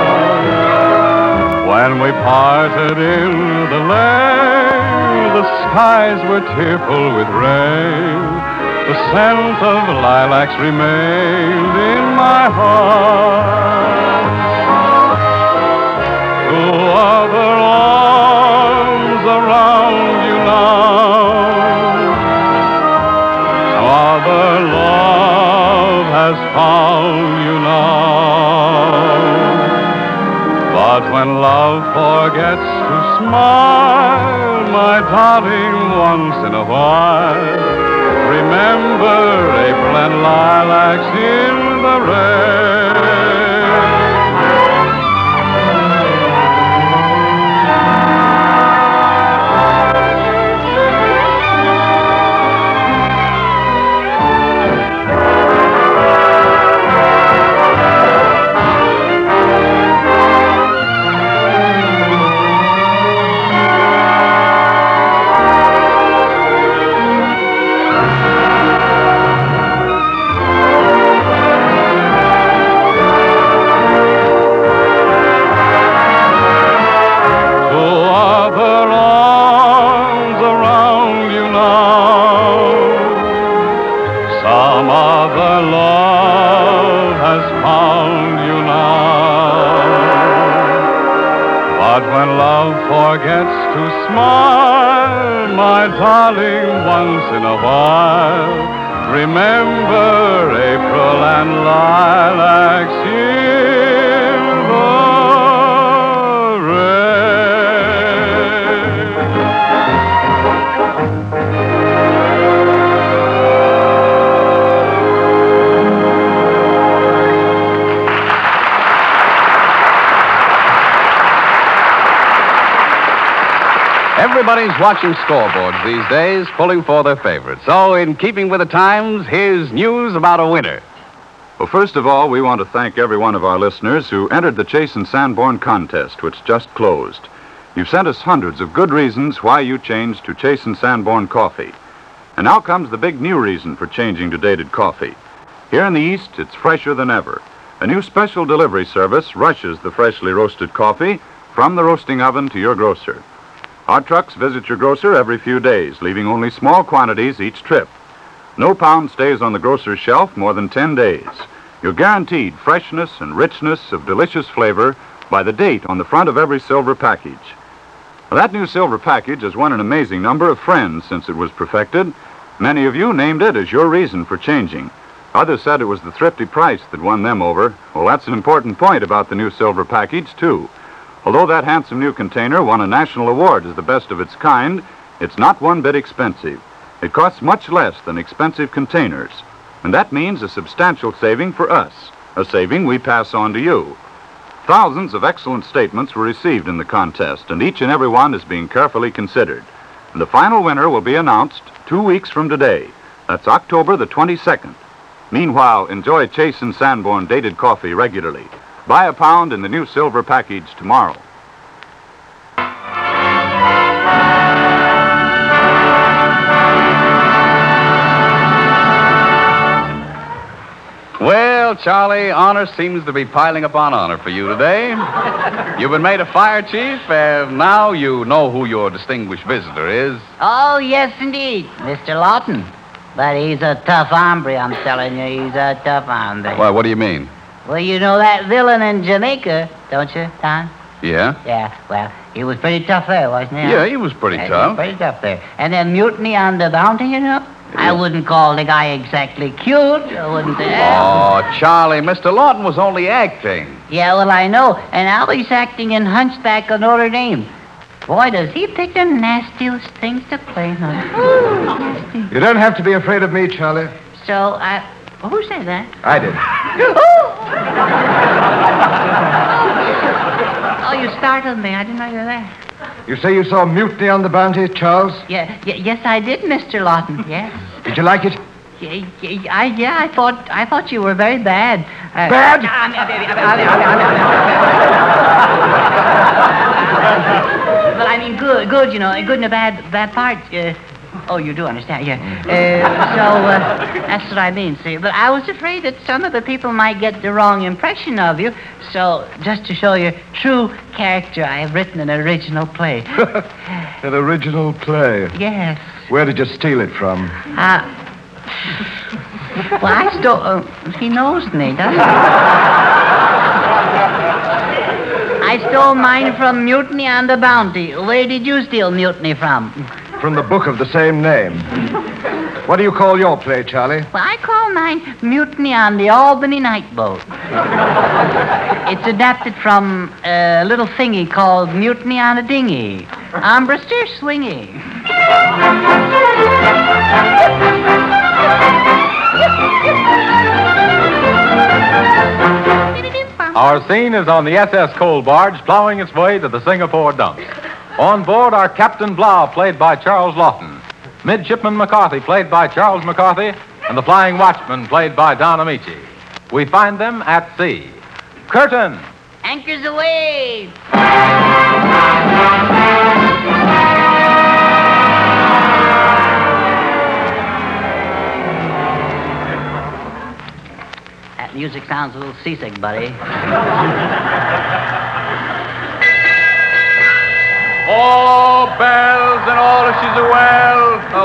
heart. When we parted in the lane, the
skies were tearful with rain, the scent of lilacs remained in my heart. To other arms around you now, other love has found you now. But when love forgets to smile, my darling, once in a while, remember April and lilacs in the rain. Forgets to smile, my darling, once in a while. Remember April and lilacs in the
Everybody's watching scoreboards these days, pulling for their favorites. So, in keeping with the times, here's news about a winner.
Well, first of all, we want to thank every one of our listeners who entered the Chase and Sanborn contest, which just closed. You've sent us hundreds of good reasons why you changed to Chase and Sanborn coffee. And now comes the big new reason for changing to dated coffee. Here in the East, it's fresher than ever. A new special delivery service rushes the freshly roasted coffee from the roasting oven to your grocer. Our trucks visit your grocer every few days, leaving only small quantities each trip. No pound stays on the grocer's shelf more than ten days. You're guaranteed freshness and richness of delicious flavor by the date on the front of every silver package. Well, that new silver package has won an amazing number of friends since it was perfected. Many of you named it as your reason for changing. Others said it was the thrifty price that won them over. Well, that's an important point about the new silver package, too. Although that handsome new container won a national award as the best of its kind, it's not one bit expensive. It costs much less than expensive containers, and that means a substantial saving for us, a saving we pass on to you. Thousands of excellent statements were received in the contest, and each and every one is being carefully considered. And the final winner will be announced two weeks from today. That's October the twenty-second. Meanwhile, enjoy Chase and Sanborn dated coffee regularly. Buy a pound in the new silver package tomorrow.
Well, Charlie, honor seems to be piling up on honor for you today. You've been made a fire chief, and now you know who your distinguished visitor is.
Oh, yes, indeed, Mister Lawton. But he's a tough hombre, I'm telling you. He's a tough hombre.
Why, what do you mean?
Well, you know that villain in Jamaica, don't you, Don?
Yeah?
Yeah, well, he was pretty tough there, wasn't he?
Yeah, he was pretty
yeah,
tough.
He was pretty tough there. And then mutiny on the Bounty, you know? I wouldn't call the guy exactly cute. I wouldn't say.
Oh, Charlie, Mister Lawton was only acting.
Yeah, well, I know. And now he's acting in Hunchback of Notre Dame. Boy, does he pick the nastiest things to play on.
You don't have to be afraid of me, Charlie.
So, I... Well, who said that?
I did.
Oh, you startled me. I didn't know you were there.
You say you saw mutiny on the Bounty, Charles?
Yeah, y- yes, I did, Mister Lawton. Yes.
Did you like it?
Yeah, yeah, I, yeah, I thought, I thought you were very bad. Uh,
Bad?
But I mean, good, good. You know, good in a bad, bad part. Uh, Oh, you do understand, yeah. Uh, so, uh, that's what I mean, see. But I was afraid that some of the people might get the wrong impression of you. So, just to show your true character, I have written an original play.
An original play?
Yes.
Where did you steal it from?
Uh, well, I stole... Uh, he knows me, doesn't he? I stole mine from Mutiny on the Bounty. Where did you steal Mutiny from?
From the book of the same name. What do you call your play, Charlie?
Well, I call mine Mutiny on the Albany Night Boat. It's adapted from a little thingy called Mutiny on a Dinghy. Armbruster swingy.
Our scene is on the S S Coal Barge plowing its way to the Singapore dumps. On board are Captain Blau, played by Charles Lawton, Midshipman McCarthy, played by Charles McCarthy, and the Flying Watchman, played by Don Amici. We find them at sea. Curtain!
Anchors away! That music sounds a little seasick, buddy.
Oh, bells and all, if she's a well, I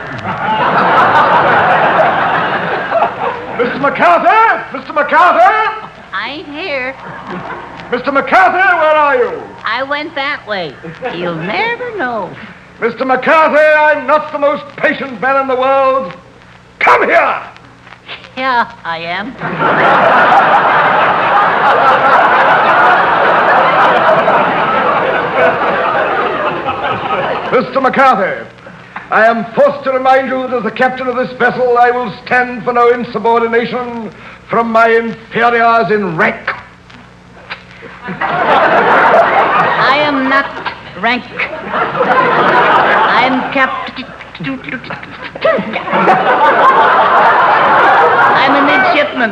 hope.
Mister McCarthy! Mister McCarthy!
I ain't here.
Mister McCarthy, where are you?
I went that way. You'll never know.
Mister McCarthy, I'm not the most patient man in the world. Come here!
Yeah, I am.
Mister McCarthy, I am forced to remind you that as the captain of this vessel, I will stand for no insubordination from my inferiors in rank.
I am not rank. I'm captain. I'm a midshipman.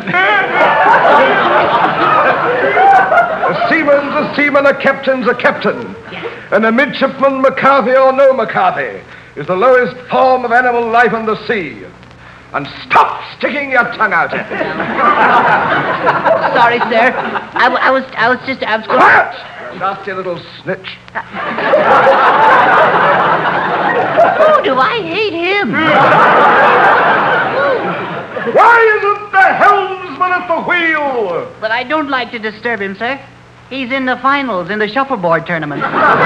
A seaman's a seaman, a captain's a captain. And a midshipman, McCarthy or no McCarthy, is the lowest form of animal life on the sea. And stop sticking your tongue out at me.
Sorry, sir. I, w- I was, I was just, I was going.
Quiet! Nasty little snitch.
Oh, do I hate him?
Why isn't the helmsman at the wheel?
But I don't like to disturb him, sir. He's in the finals in the shuffleboard tournament.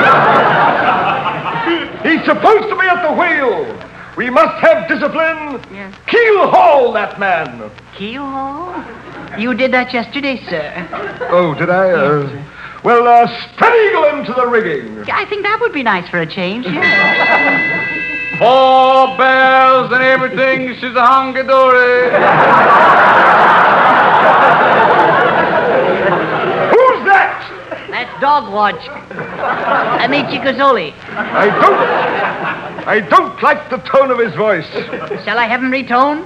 He's supposed to be at the wheel. We must have discipline.
Yes.
Keel haul that man.
Keel haul? You did that yesterday, sir.
Oh, did I? Uh, well, uh, spread eagle him to the rigging.
I think that would be nice for a change, yeah.
Oh, bells and everything, she's a hunky-dory.
Who's that?
That's Dog Watch. Amici Cozzoli.
I don't... I don't like the tone of his voice.
Shall I have him retone?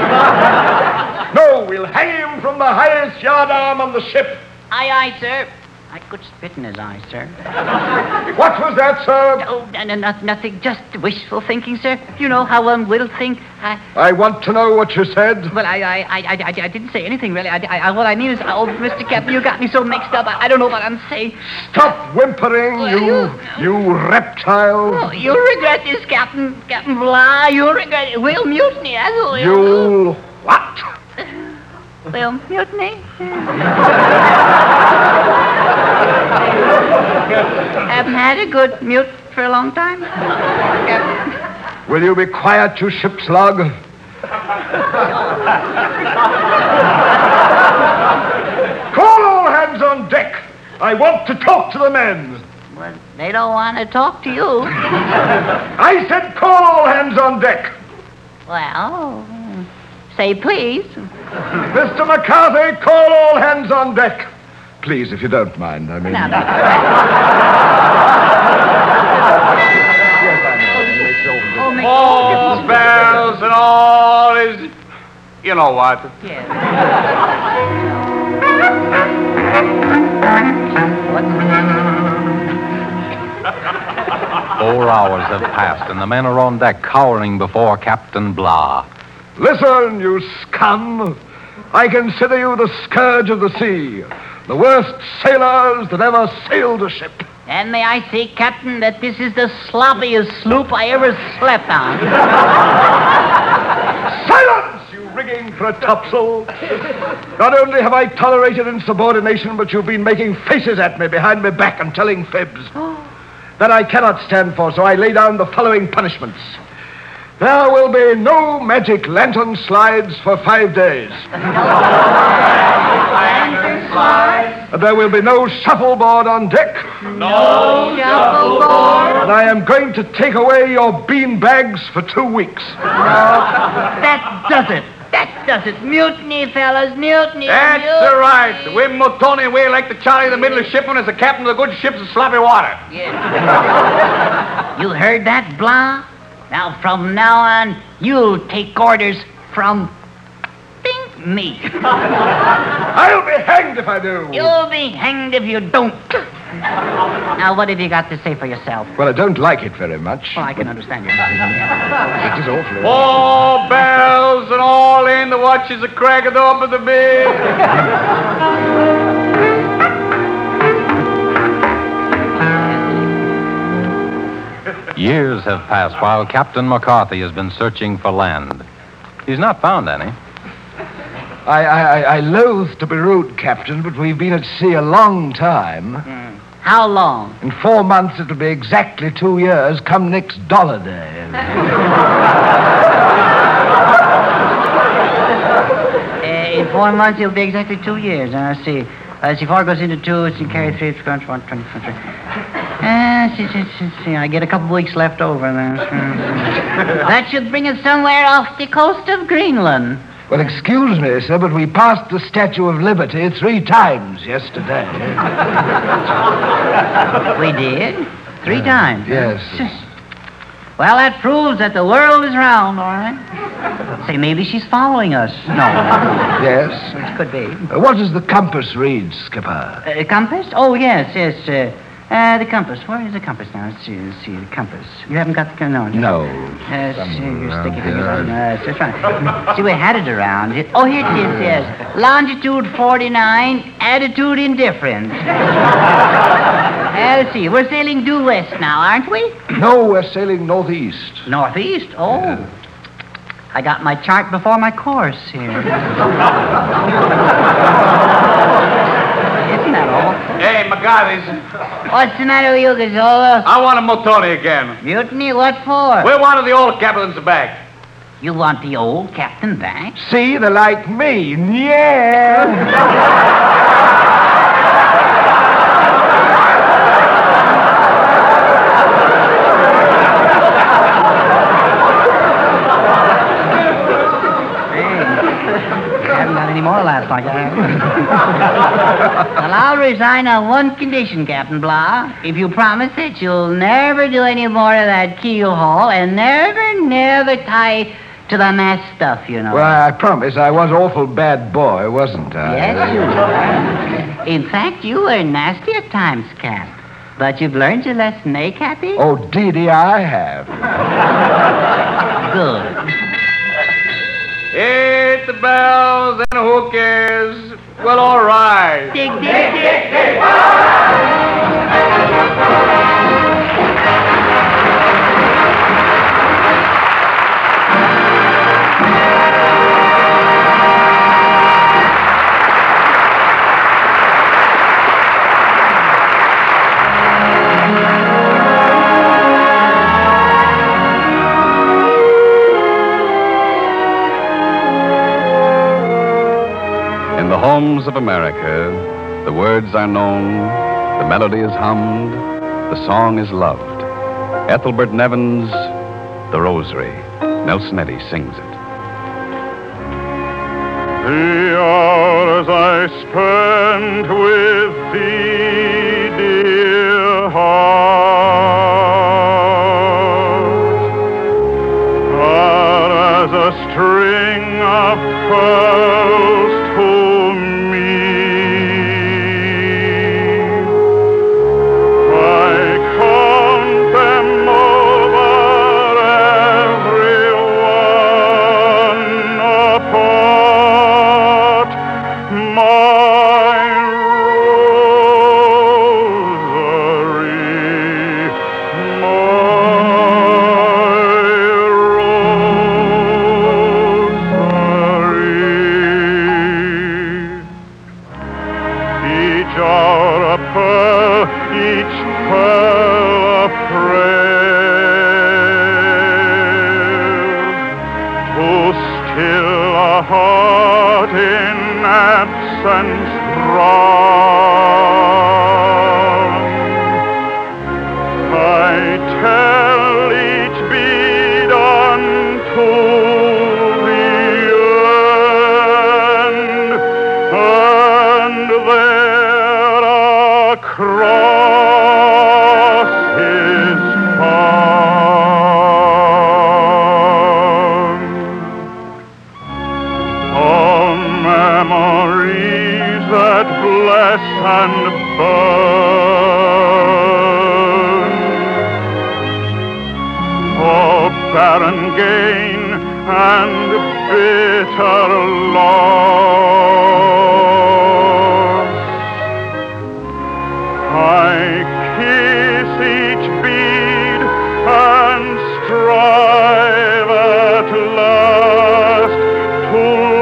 No, we'll hang him from the highest yardarm on the ship.
Aye, aye, sir. I could spit in his eye, sir.
What was that, sir?
Oh, no, no, no, nothing. Just wishful thinking, sir. You know how one will think. I,
I want to know what you said.
Well, I, I, I, I, I didn't say anything, really. I, I, what I mean is, oh, Mister Captain, you got me so mixed up. I, I don't know what I'm saying.
Stop whimpering,
Well,
you, you reptile.
Oh, you'll regret this, Captain. Captain Blah. You'll regret it. We'll mutiny, that's what we'll
You'll what?
We'll mutiny. Haven't had a good mute for a long time. Captain.
Will you be quiet, you ship's log? Call all hands on deck. I want to talk to the men.
Well, they don't want to talk to you.
I said call all hands on deck.
Well, say please.
Mister McCarthy, call all hands on deck. Please, if you don't mind, I mean...
No, no.
Oh, bells and all is... You know what?
Yeah.
Four hours have passed, and the men are on deck cowering before Captain Blah.
Listen, you scum. I consider you the scourge of the sea, the worst sailors that ever sailed a ship.
And may I say, Captain, that this is the sloppiest sloop I ever slept on.
Silence, you rigging for a topsail. Not only have I tolerated insubordination, but you've been making faces at me behind my back and telling fibs. That I cannot stand for, so I lay down the following punishments. There will be no magic lantern slides for five days.
Lantern slides?
There will be no shuffleboard on deck.
No shuffleboard?
And I am going to take away your bean bags for two weeks.
That does it. That does it. Mutiny, fellas, mutiny.
That's
mutiny.
right. We're Motoni, and we're like the Charlie in the middle of shipment as the captain of the good ships of sloppy water.
Yeah. You heard that, Blah? Now, from now on, you'll take orders from think me.
I'll be hanged if I do.
You'll be hanged if you don't. Now, what have you got to say for yourself?
Well, I don't like it very much.
Well, I can understand your position.
It is awfully.
All bells and all in, the watches are cracking up at the big.
Years have passed while Captain McCarthy has been searching for land. He's not found any.
I, I, I loathe to be rude, Captain, but we've been at sea a long time.
Mm. How long?
In four months, it'll be exactly two years, come next dollar day.
uh, in four months, it'll be exactly two years. Uh, let's see. Uh, see, four goes into two, it's in carry three, it's going to one, twenty, twenty. Uh, see, see, see, see, I get a couple weeks left over then. That should bring us somewhere off the coast of Greenland.
Well, excuse me, sir, but we passed the Statue of Liberty three times yesterday.
We did? Three uh, times?
Yes.
Well, that proves that the world is round, all right. Say, maybe she's following us. No.
Yes?
It could be.
Uh, what does the compass read, Skipper?
Uh, compass? Oh, yes, yes. Uh, uh, the compass. Where is the compass now? Let's see, let's see, the compass. You haven't got the... No.
No.
Uh, see, your sticky fingers on... Uh, so trying. See, we had it around. Oh, here it is, yes. Longitude forty-nine, attitude indifferent. uh, let's see, we're sailing due west now, aren't we?
No, we're sailing northeast.
Northeast? Oh. Yeah. I got my chart before my course here. Isn't that all?
Hey, McGarvey's.
What's the matter with you, Gazzola?
I want a Motoni again.
Mutiny? What for?
We wanted the old captains back.
You want the old captain back?
See, they're like me. Yeah.
Any more laughs like that? Well, I'll resign on one condition, Captain Blah. If you promise that you'll never do any more of that keel haul and never, never tie to the mast stuff, you know.
Well, I promise. I was awful bad boy, wasn't I?
Yes, you were. In fact, you were nasty at times, Cap. But you've learned your lesson, eh, Cappy?
Oh, Dee I have.
Good.
Hit the bells and hookers. Well, all right.
Dig, dig, dig, dig, dig.
In the homes of America, the words are known, the melody is hummed, the song is loved. Ethelbert Nevins, The Rosary. Nelson Eddy sings it.
The hours I spent with thee, dear heart, are as a string of pearls to me. I count them and strong. I tell each bead unto the end, and there across is found. All memories that bless and burn, all barren gain and bitter loss. I kiss each bead and strive at last to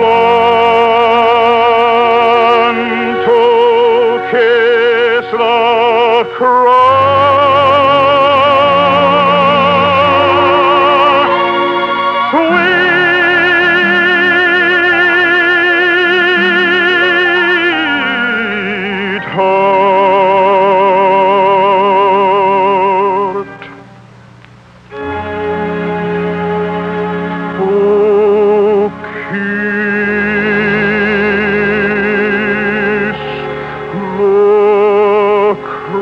learn to kiss the cross. Sweetheart, to kiss the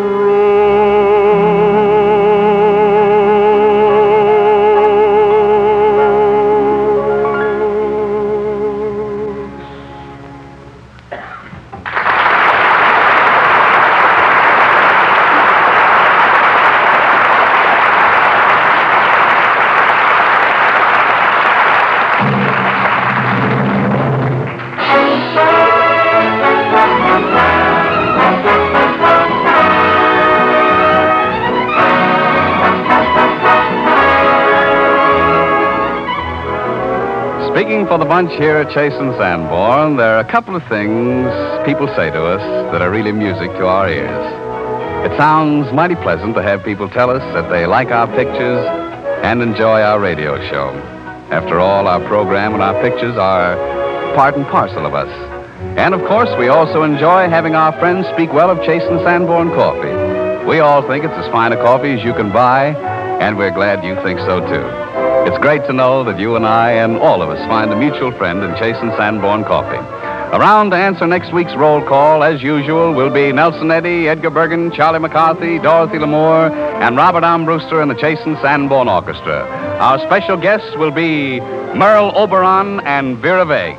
Speaking for the bunch here at Chase and Sanborn, there are a couple of things people say to us that are really music to our ears. It sounds mighty pleasant to have people tell us that they like our pictures and enjoy our radio show. After all, our program and our pictures are part and parcel of us. And, of course, we also enjoy having our friends speak well of Chase and Sanborn coffee. We all think it's as fine a coffee as you can buy, and we're glad you think so, too. It's great to know that you and I and all of us find a mutual friend in Chase and Sanborn coffee. Around to answer next week's roll call, as usual, will be Nelson Eddy, Edgar Bergen, Charlie McCarthy, Dorothy Lamour, and Robert Armbruster and the Chase and Sanborn Orchestra. Our special guests will be Merle Oberon and Vera Vague.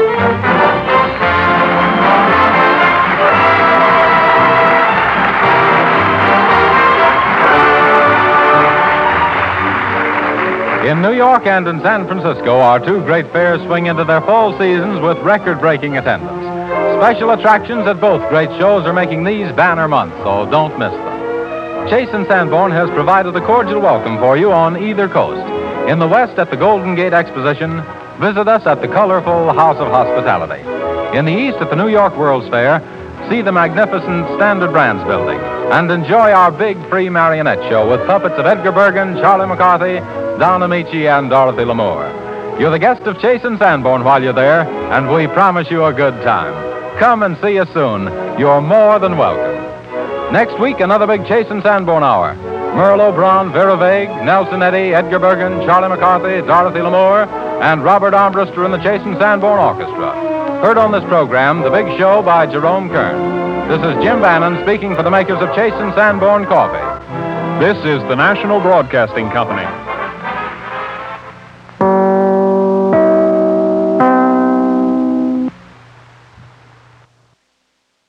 In New York and in San Francisco, our two great fairs swing into their fall seasons with record-breaking attendance. Special attractions at both great shows are making these banner months, so don't miss them. Chase and Sanborn has provided a cordial welcome for you on either coast. In the West at the Golden Gate Exposition, visit us at the colorful House of Hospitality. In the East at the New York World's Fair, see the magnificent Standard Brands building and enjoy our big free marionette show with puppets of Edgar Bergen, Charlie McCarthy, Don Amici, and Dorothy Lamour. You're the guest of Chase and Sanborn while you're there, and we promise you a good time. Come and see us soon. You're more than welcome. Next week, another big Chase and Sanborn hour. Merle Oberon, Vera Vague, Nelson Eddy, Edgar Bergen, Charlie McCarthy, Dorothy Lamour, and Robert Armbruster and the Chase and Sanborn Orchestra. Heard on this program, The Big Show by Jerome Kern. This is Jim Bannon speaking for the makers of Chase and Sanborn Coffee.
This is the National Broadcasting Company.